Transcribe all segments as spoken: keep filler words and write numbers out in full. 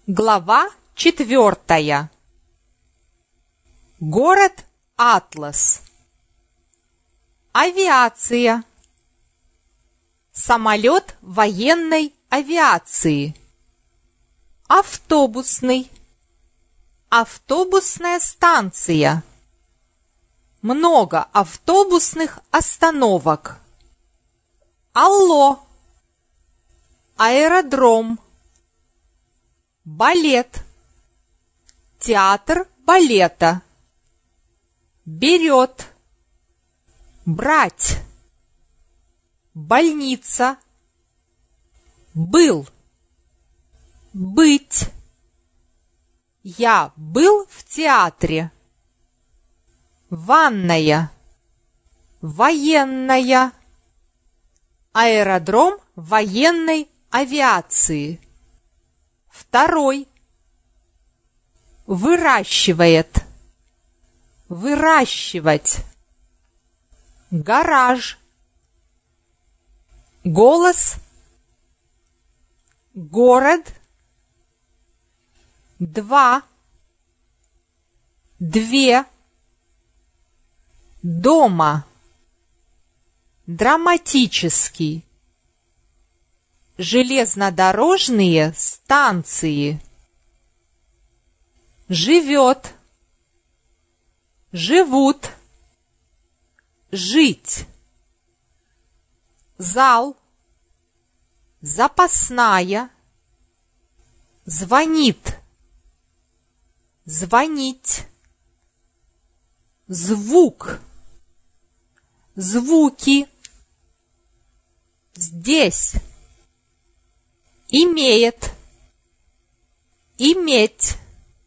Глава четвертая. Город Атлас. Авиация. Самолет военной авиации. Автобусный. Автобусная станция. Много автобусных остановок. Алло. Аэродром. Балет. Театр балета. Берет. Брать. Больница. Был. Быть. Я был в театре. Ванная. Военная. Аэродром военной авиации. Второй. Выращивает. Выращивать. Гараж. Голос. Город. Два. Две. Дома. Драматический. Железнодорожные станции. Живет. Живут. Жить. Зал. Запасная. Звонит. Звонить. Звук. Звуки. Здесь. Имеет. Иметь.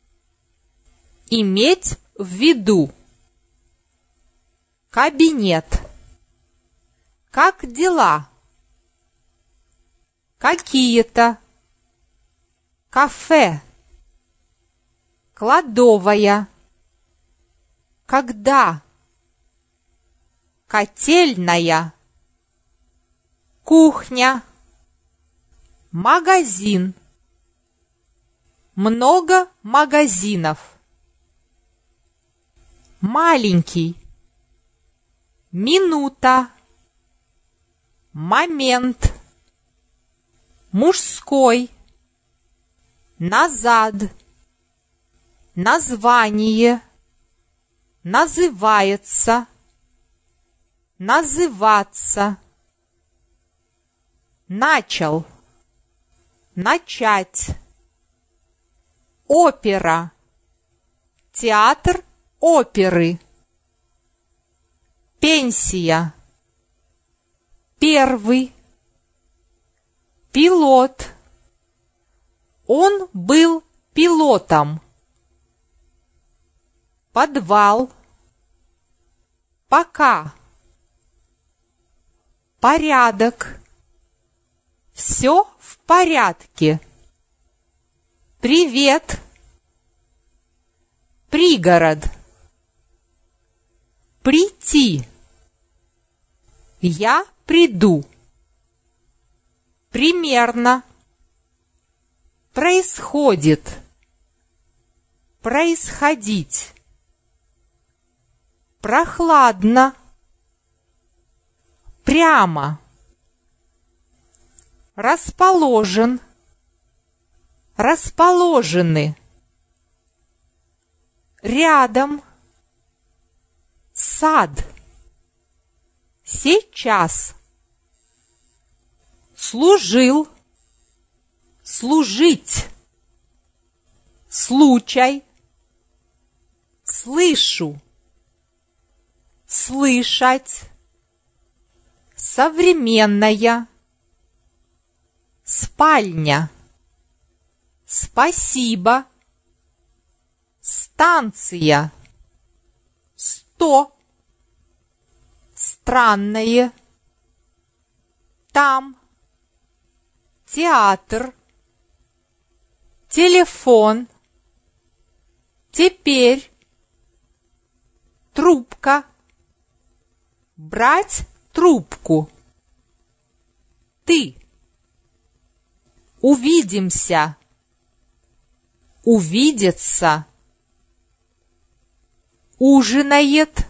Иметь в виду. Кабинет. Как дела? Какие-то. Кафе. Кладовая. Когда? Котельная. Кухня. Магазин. Много магазинов. Маленький. Минута. Момент. Мужской. Назад. Название. Называется. Называться. Начал. Начать. Опера. Театр оперы. Пенсия. Первый. Пилот. Он был пилотом. Подвал. Пока. Порядок. Все в порядке. Привет. Пригород. Прийти. Я приду. Примерно. Происходит. Происходить. Прохладно. Прямо. Расположен. Расположены. Рядом. Сад. Сейчас. Служил. Служить. Случай. Слышу. Слышать. Современная. Спальня. Спасибо. Станция. Сто. Странное. Там. Театр. Телефон. Теперь. Трубка. Брать трубку. Ты. Увидимся. увидеться, ужинает,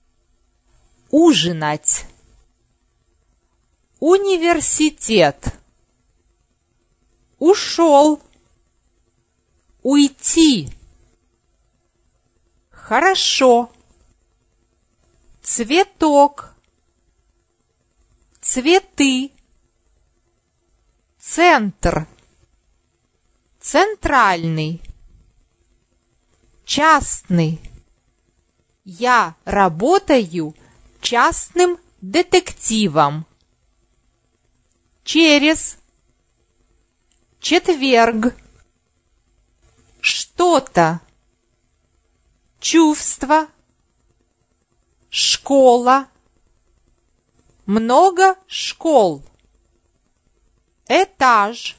ужинать, университет, ушел, уйти, хорошо, цветок, цветы, центр, центральный, частный. Я работаю частным детективом. Через, четверг, что-то, чувство, школа, много школ, этаж.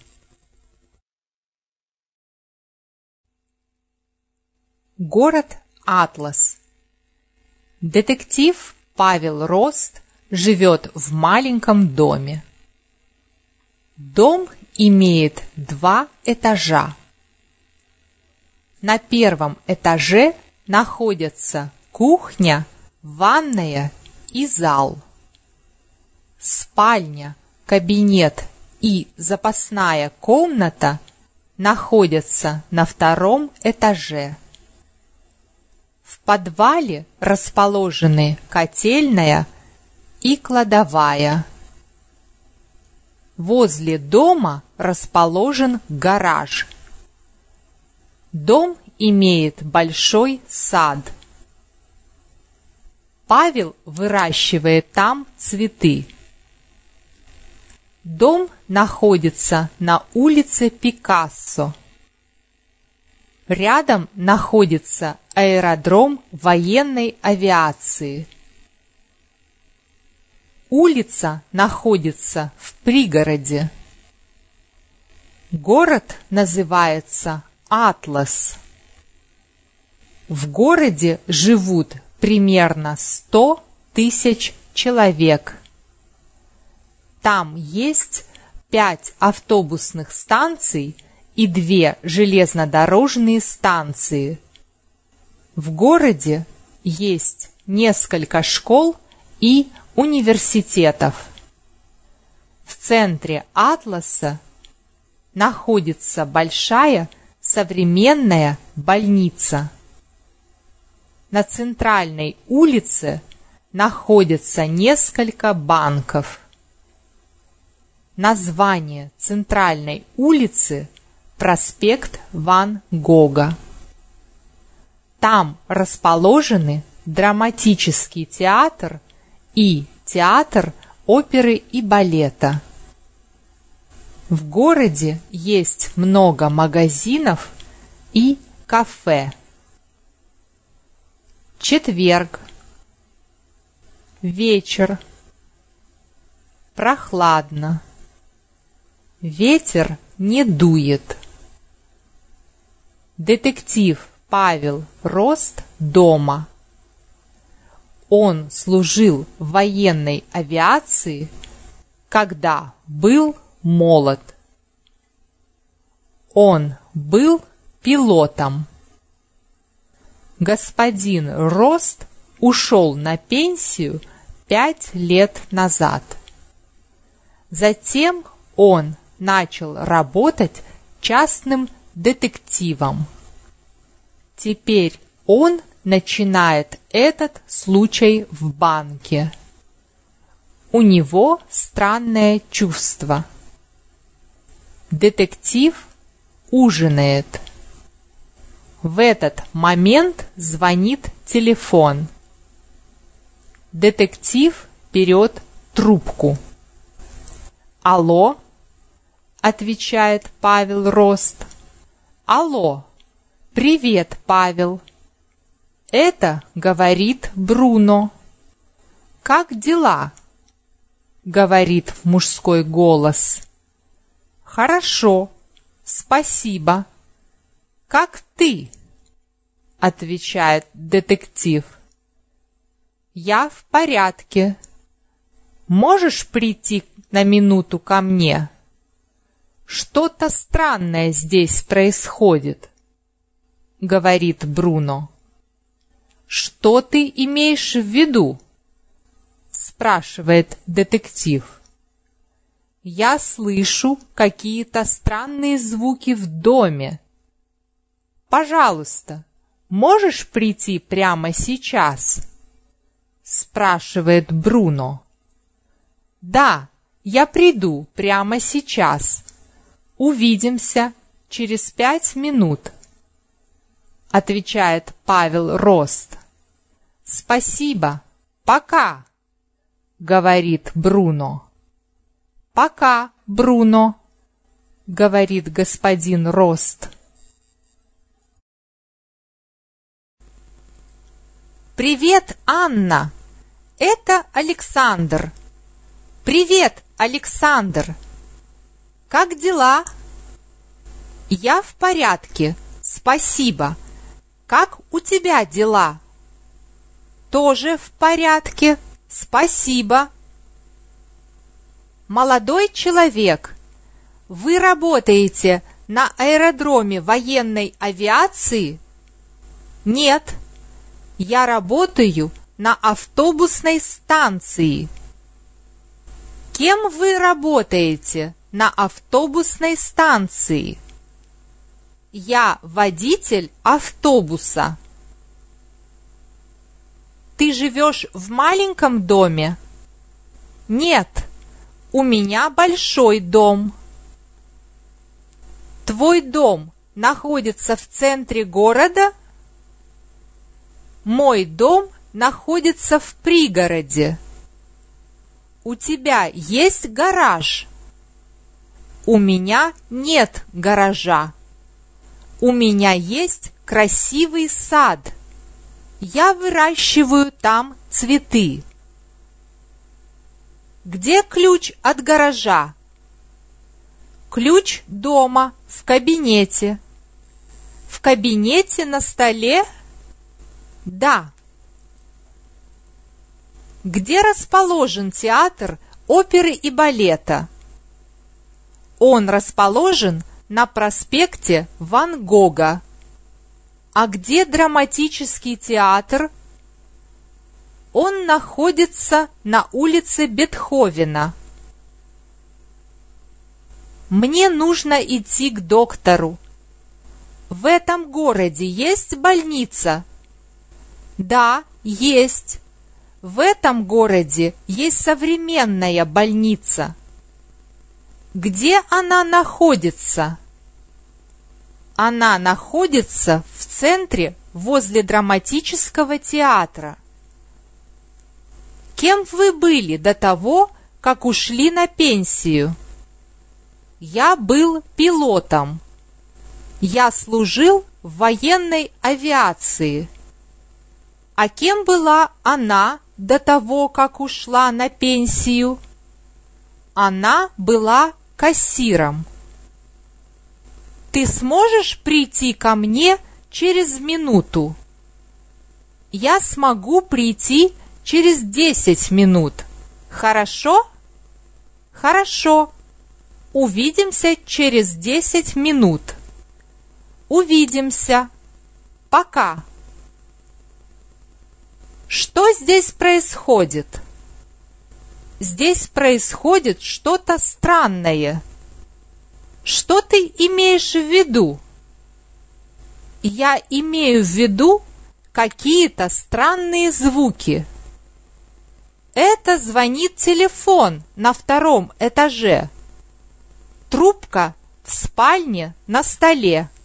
Город Атлас. Детектив Павел Рост живет в маленьком доме. Дом имеет два этажа. На первом этаже находятся кухня, ванная и зал. Спальня, кабинет и запасная комната находятся на втором этаже. В подвале расположены котельная и кладовая. Возле дома расположен гараж. Дом имеет большой сад. Павел выращивает там цветы. Дом находится на улице Пикассо. Рядом находится аэродром военной авиации. Улица находится в пригороде. Город называется Атлас. В городе живут примерно сто тысяч человек. Там есть пять автобусных станций и две железнодорожные станции. В городе есть несколько школ и университетов. В центре Атласа находится большая современная больница. На центральной улице находится несколько банков. Название центральной улицы – проспект Ван Гога. Там расположены драматический театр и театр оперы и балета. В городе есть много магазинов и кафе. Четверг. Вечер. Прохладно. Ветер не дует. Детектив Павел Рост дома. Он служил в военной авиации, когда был молод. Он был пилотом. Господин Рост ушел на пенсию пять лет назад. Затем он начал работать частным детективом. Теперь он начинает этот случай в банке. У него странное чувство. Детектив ужинает. В этот момент звонит телефон. Детектив берет трубку. «Алло?» — отвечает Павел Рост. «Алло, привет, Павел. Это говорит Бруно. Как дела?» — говорит мужской голос. «Хорошо, спасибо. Как ты?» — отвечает детектив. «Я в порядке. Можешь прийти на минуту ко мне? Что-то странное здесь происходит». говорит Бруно. Что ты имеешь в виду? Спрашивает детектив. Я слышу какие-то странные звуки в доме. Пожалуйста, можешь прийти прямо сейчас? Спрашивает Бруно. Да, я приду прямо сейчас. Увидимся через пять минут, отвечает Павел Рост. Спасибо, пока, говорит Бруно. Пока, Бруно, говорит господин Рост. Привет, Анна! Это Александр. Привет, Александр! Как дела? Я в порядке, спасибо. Как у тебя дела? Тоже в порядке, спасибо. Молодой человек, вы работаете на аэродроме военной авиации? Нет, я работаю на автобусной станции. Кем вы работаете на автобусной станции? Я водитель автобуса. Ты живешь в маленьком доме? Нет, у меня большой дом. Твой дом находится в центре города? Мой дом находится в пригороде. У тебя есть гараж? У меня нет гаража. У меня есть красивый сад. Я выращиваю там цветы. Где ключ от гаража? Ключ дома, в кабинете. В кабинете на столе? Да. Где расположен театр оперы и балета? Он расположен на проспекте Ван Гога. А где драматический театр? Он находится на улице Бетховена. Мне нужно идти к доктору. В этом городе есть больница? Да, есть. В этом городе есть современная больница. Где она находится? Она находится в центре возле драматического театра. Кем вы были до того, как ушли на пенсию? Я был пилотом. Я служил в военной авиации. А кем была она до того, как ушла на пенсию? Она была кассиром. Ты сможешь прийти ко мне через минуту? Я смогу прийти через десять минут. Хорошо? Хорошо. Увидимся через десять минут. Увидимся. Пока. Что здесь происходит? Здесь происходит что-то странное. Что ты имеешь в виду? Я имею в виду какие-то странные звуки. Это звонит телефон на втором этаже. Трубка в спальне на столе.